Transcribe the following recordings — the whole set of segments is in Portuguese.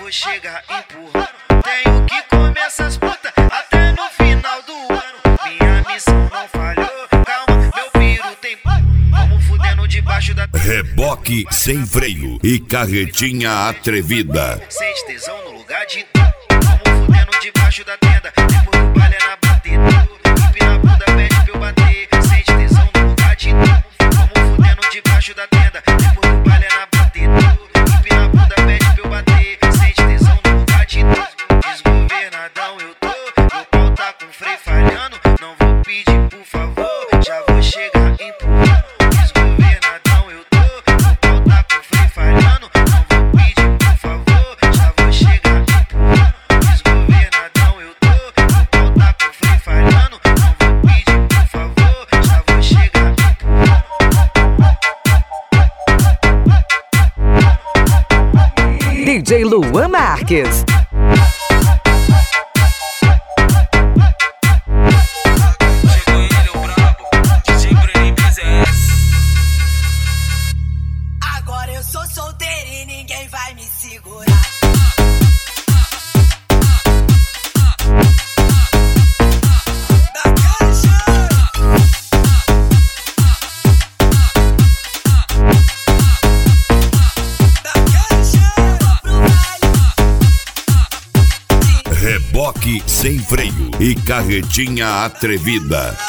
vou chegar empurrando. Tenho que comer essas putas até no final do ano. Minha missão não falhou, calma, meu piro tem vamos fudendo debaixo da Reboque sem freio e carretinha atrevida. sente tesão no lugar de vamos fudendo debaixo da tenda. Depois do baile é na batida. Empina a bunda, pede pra eu bater. Sente tesão no lugar de vamos fudendo debaixo da tenda. Depois do baile é na batida. Empina a bunda, pede pra eu bater. Sente tesão no lugar de desgovernadão eu tô. Meu pau tá com freio falhando. Não vou pedir por favor, já vou chegar empurrando. Desgovernadão eu tô. Meu pau tá com freio falhando. Não vou pedir por favor, já vou chegar empurrando. Desgovernadão eu tô. Meu pau tá com freio falhando. Não vou pedir por favor, já vou chegar empurrando. DJ Luan Marques. Chegou ele, o brabo, DJ Bruninho BZS. Agora eu sou solteiro e ninguém vai me segurar. Reboque sem freio e carretinha atrevida.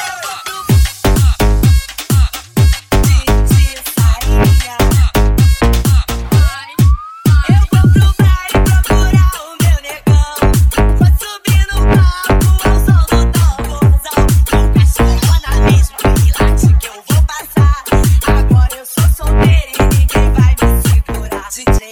Agora eu sou solteiro e ninguém vai me segurar. DJ